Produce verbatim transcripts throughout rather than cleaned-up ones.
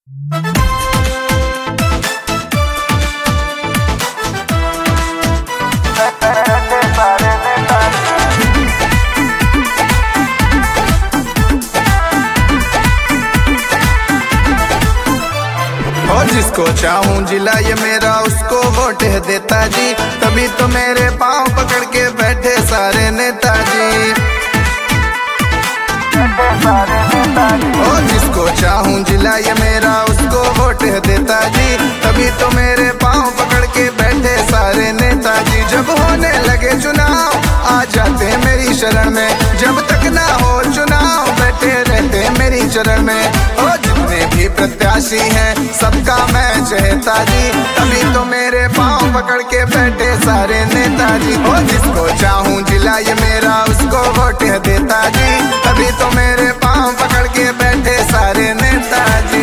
जिसको चाहूं जिला ये मेरा उसको वोट है देता जी, तभी तो मेरे पांव पकड़ के बैठे सारे नेताजी। ओ जिसको चाहूं जिला ये मेरा उसको वोट है देता जी, तभी तो मेरे पांव पकड़ के बैठे सारे नेताजी। जब होने लगे चुनाव आ जाते मेरी शरण में, जब तक ना हो चुनाव बैठे रहते मेरी चरण में। ओ जितने भी प्रत्याशी हैं सबका मैं चहेता जी, तभी तो मेरे पांव पकड़ के बैठे सारे नेताजी। ओ जिसको चाहूं जिला ये मेरा उसको वोट है देता जी, तभी तो मेरे पांव पकड़ के बैठे सारे नेताजी।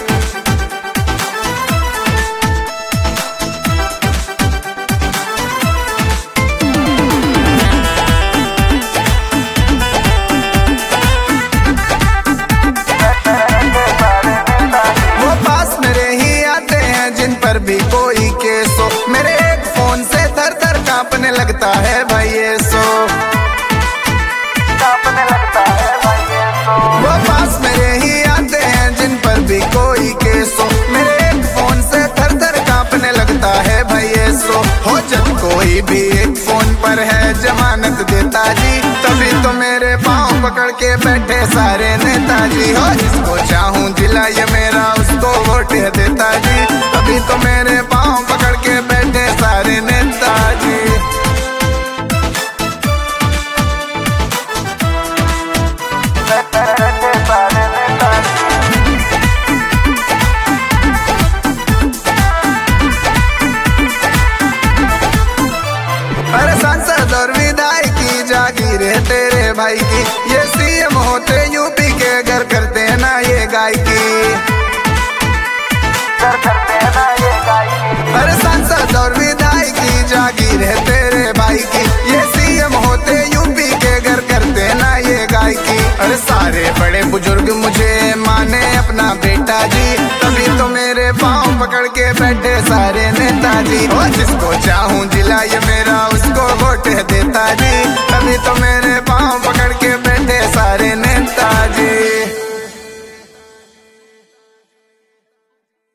पर भी कोई केस हो, मेरे एक फोन से थर थर कांपने लगता है भाई ये सो, कांपने लगता है भाई ये सो। वो पास मेरे ही आते हैं जिन पर भी कोई केस हो, मेरे एक फोन से थर थर कांपने लगता है भाई ये सो। हो जब कोई भी एक फोन पर है जमानत देता जी, तभी तो मेरे पांव पकड़ के बैठे सारे नेताजी। हो जिसको चाहूं जिला ये मेरा उसको वोट है देता जी, तभी तो मेरे पांव पकड़ के बैठे सारे नेताजी। अरे सांसद और विधायकी जागीर है तेरे भाई की, ये सीएम होते यूपी के घर करते ना ये गायकी, अरे सांसद और विधायकी जागीर है तेरे भाई की, ये सीएम होते यूपी के घर करते ना ये गायकी। अरे सारे बड़े बुजुर्ग मुझे माने अपना बेटा जी, तभी तो मेरे पांव पकड़ के बैठे सारे नेताजी। ओ जिसको चाहूं जिला ये मेरा उसको वोट है देता जी, तभी तो मेरे